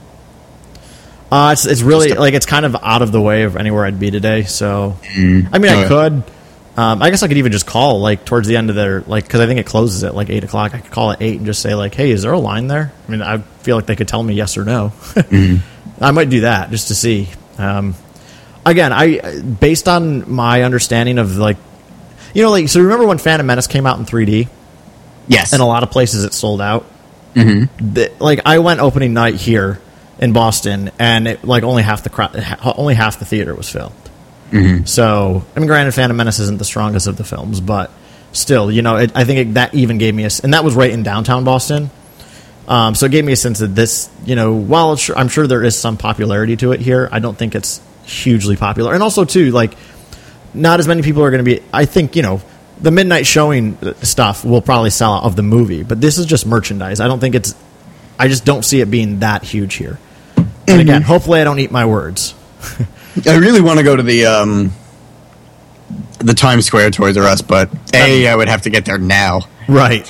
It's really, it's kind of out of the way of anywhere I'd be today, so... I could... I guess I could even just call, towards the end of their... because I think it closes at, 8 o'clock. I could call at 8 and just say, hey, is there a line there? I mean, I feel like they could tell me yes or no. I might do that just to see. Again, based on my understanding of so remember when Phantom Menace came out in 3D? Yes. In a lot of places it sold out. Mm-hmm. I went opening night here in Boston, and it, only half the theater was filled. Mm-hmm. So, I mean, granted, Phantom Menace isn't the strongest of the films, but still, I think that even gave me and that was right in downtown Boston. So it gave me a sense that this, while I'm sure there is some popularity to it here, I don't think it's hugely popular. And also, too, not as many people are going to be... I think, the midnight showing stuff will probably sell out of the movie, but this is just merchandise. I don't think it's... I just don't see it being that huge here. And again, hopefully I don't eat my words. I really want to go to the Times Square Toys R Us, but I would have to get there now. Right.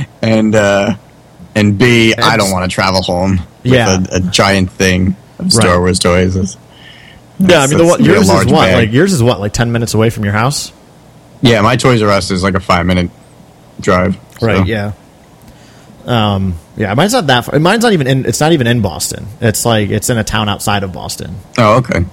And B, I don't want to travel home with a giant thing of Star Wars toys. Yours is what? Yours is what? 10 minutes away from your house? Yeah, my Toys R Us is a 5-minute drive. Right. So. Yeah. Mine's not that far. Mine's not even in. It's not even in Boston. It's it's in a town outside of Boston. Oh, okay.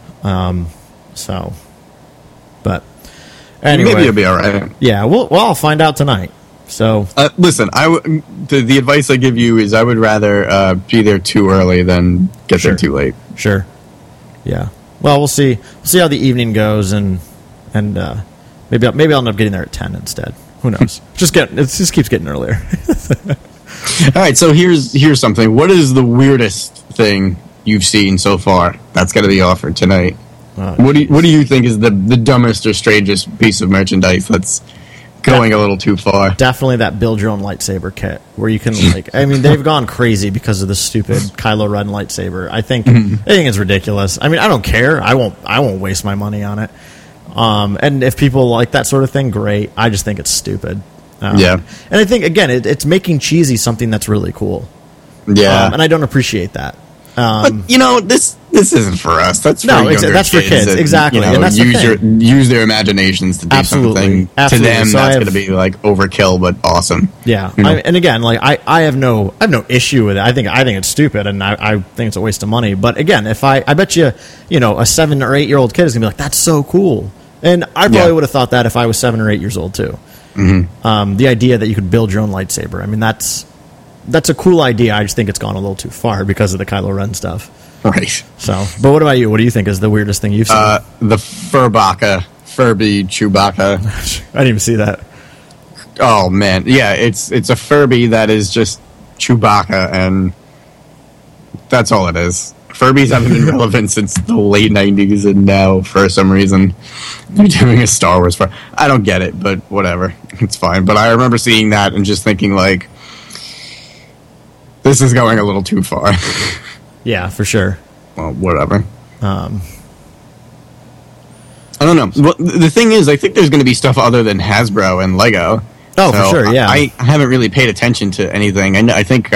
But anyway, maybe you'll be all right. Yeah. I'll find out tonight. So listen, the advice I give you is I would rather be there too early than get there too late. Sure. Yeah. Well, we'll see. We'll see how the evening goes, and maybe I'll end up getting there at 10 instead. Who knows? It just keeps getting earlier. All right. So here's something. What is the weirdest thing you've seen so far that's going to be offered tonight? What do you think is the dumbest or strangest piece of merchandise that's going a little too far? Definitely that build your own lightsaber kit where you can they've gone crazy because of the stupid Kylo Ren lightsaber. I think it's ridiculous. I mean, I don't care. I won't waste my money on it. And if people like that sort of thing, great. I just think it's stupid. And I think again, it's making cheesy something that's really cool. Yeah. And I don't appreciate that. But this isn't for us. That's for that's for kids. Exactly. And that's use their imaginations to do Absolutely. something. To them, so that's going to be like overkill, but awesome. Yeah. And again, like I have no issue with it. I think it's stupid, and I think it's a waste of money. But again, if I bet you, a 7 or 8 year old kid is going to be like, that's so cool. And I probably would have thought that if I was 7 or 8 years old too. Mm-hmm. The idea that you could build your own lightsaber. I mean, that's a cool idea. I just think it's gone a little too far because of the Kylo Ren stuff. Right. So, but what about you? What do you think is the weirdest thing you've seen? The Furby Chewbacca. I didn't even see that. Oh man, yeah, it's a Furby that is just Chewbacca, and that's all it is. Furbies haven't been relevant since the late 90s, and now, for some reason, they're doing a Star Wars Furby. I don't get it, but whatever. It's fine. But I remember seeing that and just thinking, like, this is going a little too far. Yeah, for sure. Well, whatever. I don't know. Well, the thing is, I think there's going to be stuff other than Hasbro and Lego. Oh, so for sure, yeah. I haven't really paid attention to anything. I think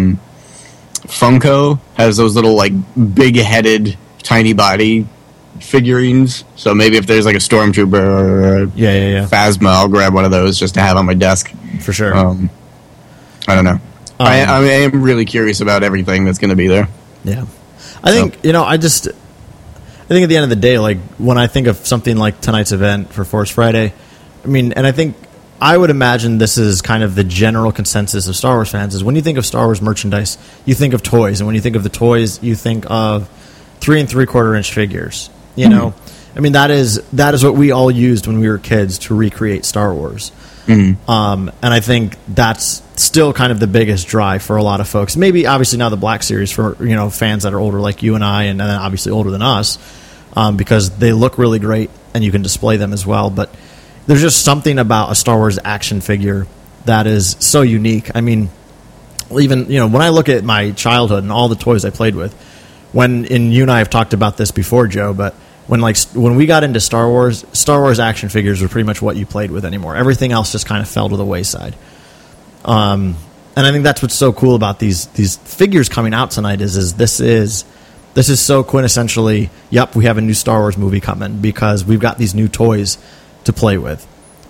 Funko has those little, like, big-headed, tiny body figurines. So maybe if there's, like, a Stormtrooper or a Phasma, I'll grab one of those just to have on my desk. For sure. I don't know. I am really curious about everything that's going to be there. Yeah. I think, I think at the end of the day, like, when I think of something like tonight's event for Force Friday, I mean, and I think I would imagine this is kind of the general consensus of Star Wars fans, is when you think of Star Wars merchandise, you think of toys. And when you think of the toys, you think of 3 3/4 inch figures. You know? I mean, that is what we all used when we were kids to recreate Star Wars. Mm-hmm. And I think that's still kind of the biggest drive for a lot of folks. Maybe, obviously, now the Black Series for fans that are older like you and I, and then obviously older than us, because they look really great and you can display them as well. But there's just something about a Star Wars action figure that is so unique. I mean, even when I look at my childhood and all the toys I played with, and you and I have talked about this before, Joe, but when we got into Star Wars action figures were pretty much what you played with anymore. Everything else just kind of fell to the wayside. And I think that's what's so cool about these figures coming out tonight is this is so quintessentially, yep, we have a new Star Wars movie coming because we've got these new toys to play with.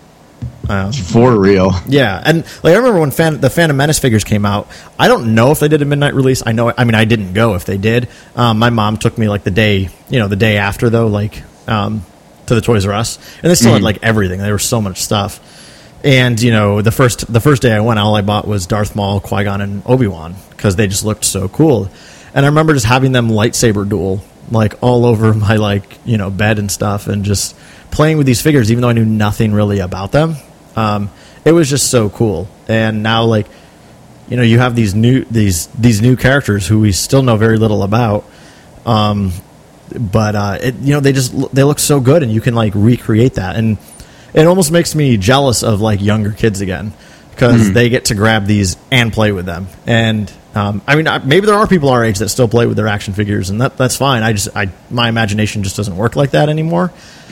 For real. Yeah, and like I remember when the Phantom Menace figures came out, I don't know if they did a midnight release. I didn't go if they did. My mom took me like the day after though, like to the Toys R Us, and they still had like everything. There was so much stuff. And the first day I went, all I bought was Darth Maul, Qui-Gon, and Obi-Wan because they just looked so cool. And I remember just having them lightsaber duel like all over my bed and stuff, and just playing with these figures, even though I knew nothing really about them. It was just so cool. And now, you have these new characters who we still know very little about. But they look so good, and you can recreate that. And it almost makes me jealous of younger kids again, because they get to grab these and play with them. And maybe there are people our age that still play with their action figures, and that's fine. My imagination just doesn't work like that anymore.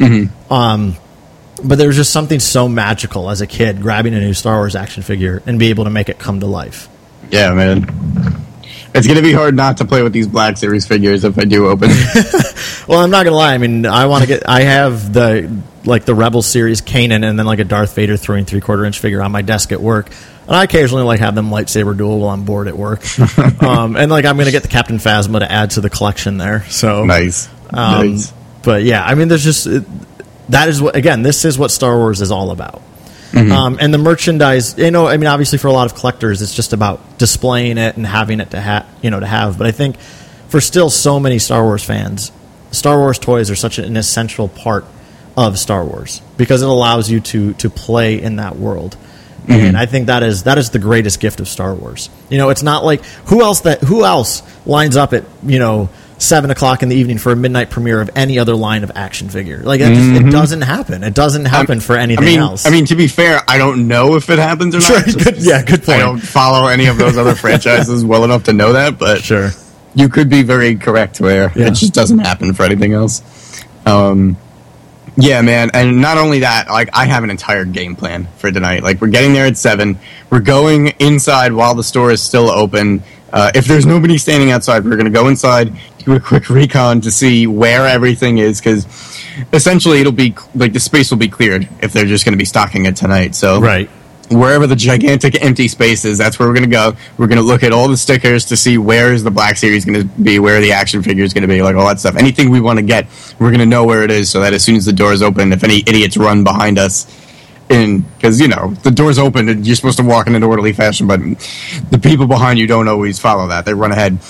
But there's just something so magical as a kid grabbing a new Star Wars action figure and be able to make it come to life. Yeah, man. It's going to be hard not to play with these Black Series figures if I do open. Well, I'm not going to lie. I mean, I have the Rebel Series Kanan and then a Darth Vader 3 3/4 inch figure on my desk at work. And I occasionally have them lightsaber duel while I'm bored at work. And I'm going to get the Captain Phasma to add to the collection there. So nice. Nice. But yeah, I mean, there's just... this is what Star Wars is all about. And the merchandise, obviously for a lot of collectors, it's just about displaying it and having it to have. But I think for still so many Star Wars fans, Star Wars toys are such an essential part of Star Wars because it allows you to play in that world. And I think that is the greatest gift of Star Wars. It's not like who else lines up at 7:00 in the evening for a midnight premiere of any other line of action figure. It doesn't happen. It doesn't happen for anything else. I mean, to be fair, I don't know if it happens or not. Sure, good point. I don't follow any of those other franchises well enough to know that, but sure, you could be very correct where it just doesn't happen for anything else. Yeah, man, and not only that, like, I have an entire game plan for tonight. Like, we're getting there at 7. We're going inside while the store is still open. If there's nobody standing outside, we're going to go inside, do a quick recon to see where everything is, because essentially it'll be, like, the space will be cleared if they're just going to be stocking it tonight. So Right. wherever the gigantic empty space is, that's where we're going to go. We're going to look at all the stickers to see where is the Black Series going to be, where the action figure is going to be, like all that stuff. Anything we want to get, we're going to know where it is, so that as soon as the doors open, if any idiots run behind us, because, you know, the doors open and you're supposed to walk in an orderly fashion, but the people behind you don't always follow that. They run ahead.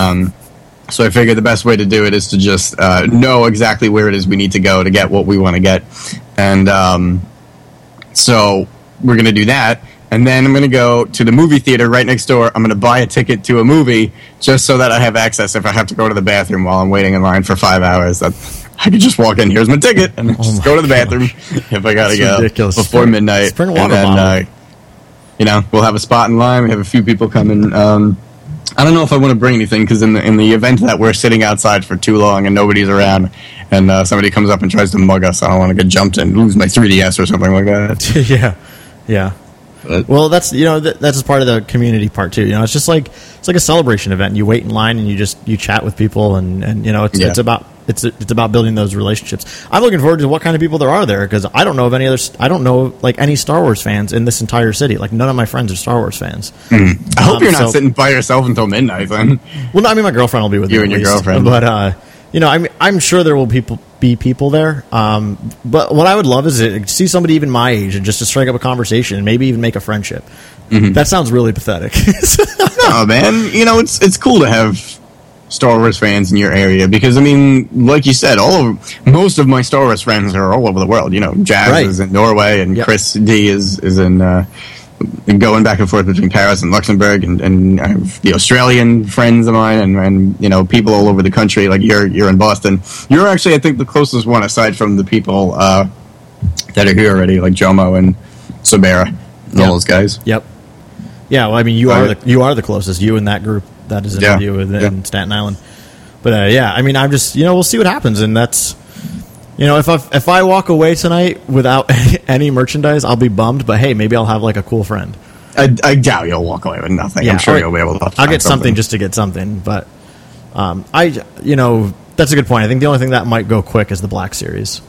So I figured the best way to do it is to just know exactly where it is we need to go to get what we want to get. And so we're going to do that. And then I'm going to go to the movie theater right next door. I'm going to buy a ticket to a movie just so that I have access if I have to go to the bathroom while I'm waiting in line for 5 hours. That I could just walk in, here's my ticket, and just go to the bathroom if I got to go ridiculous. before midnight. Spring water and then, bottle. you know, we'll have a spot in line. We have a few people coming. I don't know if I want to bring anything, because in the event that we're sitting outside for too long and nobody's around, and somebody comes up and tries to mug us, I don't want to get jumped and lose my 3DS or something like that. Yeah. Well, that's, you know, that's just part of the community part too. You know, it's just like a celebration event. You wait in line and you chat with people, and you know, it's about building those relationships. I'm looking forward to what kind of people there are there, because I don't know of any Star Wars fans in this entire city. Like, none of my friends are Star Wars fans. I hope you're not sitting by yourself until midnight then. Well, no, I mean, my girlfriend will be with me. You and your girlfriend. But you know, I'm sure there will be people there. But what I would love is to see somebody even my age and just to strike up a conversation and maybe even make a friendship. Mm-hmm. That sounds really pathetic. No, man. You know, it's cool to have Star Wars fans in your area, because, I mean, like you said, most of my Star Wars friends are all over the world. You know, Jazz is in Norway, and Chris D is in going back and forth between Paris and Luxembourg, and I have the Australian friends of mine, and you know, people all over the country. Like, you're in Boston. You're actually, I think, the closest one aside from the people that are here already, like Jomo and Sabera, and all those guys. Yep. Yeah, well, I mean, you are the closest. You and that group that is in you in Staten Island. But yeah, I mean, I'm just, you know, we'll see what happens, and that's, you know, if I walk away tonight without any merchandise, I'll be bummed. But hey, maybe I'll have like a cool friend. I doubt you'll walk away with nothing. Yeah, I'm sure you'll be able to. I'll get something just to get something. But you know, that's a good point. I think the only thing that might go quick is the Black Series.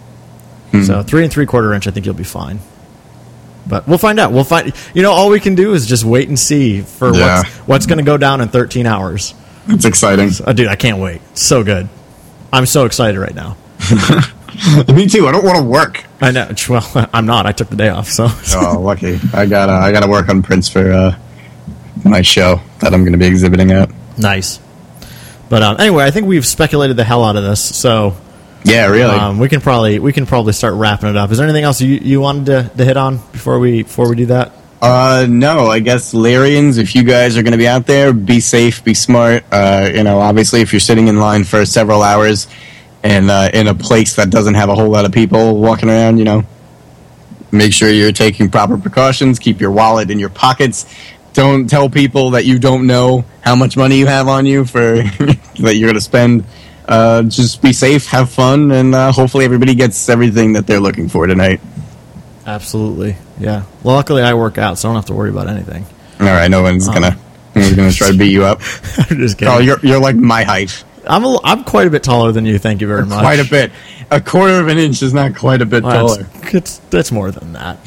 So 3 3/4 inch, I think you'll be fine. But we'll find out. You know, all we can do is just wait and see for what's going to go down in 13 hours. It's exciting. Dude, I can't wait. So good. I'm so excited right now. Me too. I don't want to work. I know. Well, I'm not. I took the day off. So. Oh, lucky. I gotta work on prints for my show that I'm going to be exhibiting at. Nice. But anyway, I think we've speculated the hell out of this. So. Yeah, really. We can probably start wrapping it up. Is there anything else you wanted to hit on before we do that? No. I guess Larians, if you guys are going to be out there, be safe, be smart. You know, obviously, if you're sitting in line for several hours and in a place that doesn't have a whole lot of people walking around, you know, make sure you're taking proper precautions. Keep your wallet in your pockets. Don't tell people that you don't know how much money you have on you for that you're going to spend. Just be safe, have fun, and hopefully everybody gets everything that they're looking for tonight. Absolutely, yeah. Well, luckily I work out, so I don't have to worry about anything. All right, no one's gonna try to beat you up. I'm just kidding. Oh, you're like my height. I'm quite a bit taller than you. Thank you very much. Quite a bit. 1/4 inch is not quite a bit taller. That's more than that.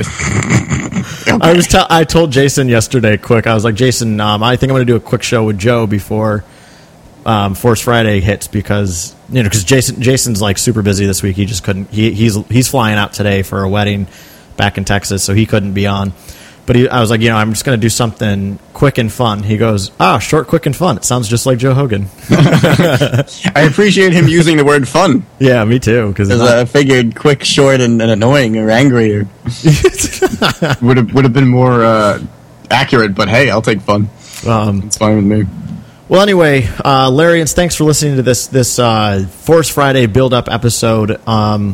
Okay. I told Jason yesterday. I was like, Jason, I think I'm going to do a quick show with Joe before Force Friday hits, because Jason's like super busy this week. He just couldn't. He's flying out today for a wedding back in Texas, so he couldn't be on. But I was like, I'm just going to do something quick and fun. He goes, short, quick, and fun. It sounds just like Joe Hogan. I appreciate him using the word fun. Yeah, me too. Because I figured quick, short, and annoying or angry would have been more accurate. But hey, I'll take fun. It's fine with me. Well, anyway, Larians, thanks for listening to this Force Friday build-up episode.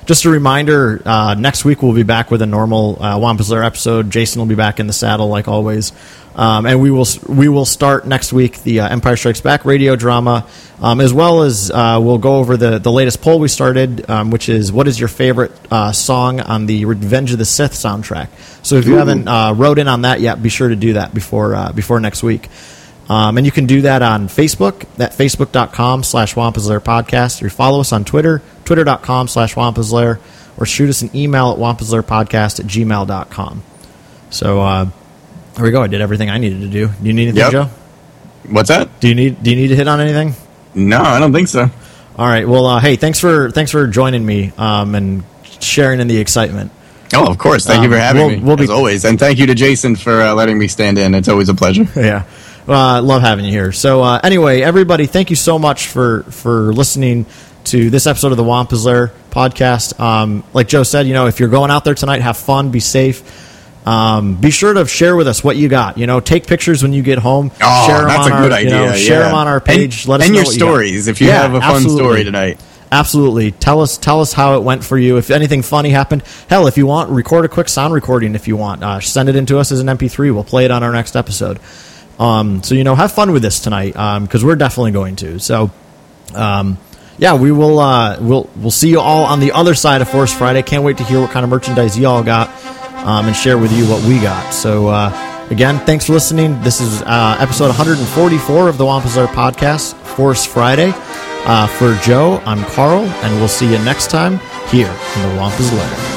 just a reminder, next week we'll be back with a normal Wampa's Lair episode. Jason will be back in the saddle like always. And we will start next week the Empire Strikes Back radio drama, as well as we'll go over the latest poll we started, which is what is your favorite song on the Revenge of the Sith soundtrack. So if you haven't wrote in on that yet, be sure to do that before next week. And you can do that on Facebook at facebook.com/Wampa's Lair podcast. Or follow us on Twitter, twitter.com/Wampa's Lair, or shoot us an email at wampaslairpodcast@gmail.com. So, there we go. I did everything I needed to do. Do you need anything, Joe? What's that? Do you need to hit on anything? No, I don't think so. All right. Well, hey, thanks for joining me and sharing in the excitement. Oh, of course. Thank you for having me, as always. And thank you to Jason for letting me stand in. It's always a pleasure. Yeah. Love having you here. So anyway, everybody, thank you so much for listening to this episode of the Wampa's Lair podcast. Like Joe said, if you're going out there tonight, have fun, be safe. Be sure to share with us what you got. Take pictures when you get home. Oh, share them that's a good idea. Share them on our page. Let us know your what stories if you have a fun story tonight. Absolutely. Tell us how it went for you. If anything funny happened, hell, if you want, record a quick sound recording. If you want, send it in to us as an MP3. We'll play it on our next episode. So have fun with this tonight because we're definitely going to. So, we will. We'll see you all on the other side of Force Friday. Can't wait to hear what kind of merchandise y'all got. And share with you what we got. So, again, thanks for listening. This is episode 144 of the Wampa's Lair podcast, Force Friday. For Joe, I'm Carl, and we'll see you next time here in the Wampa's Lair.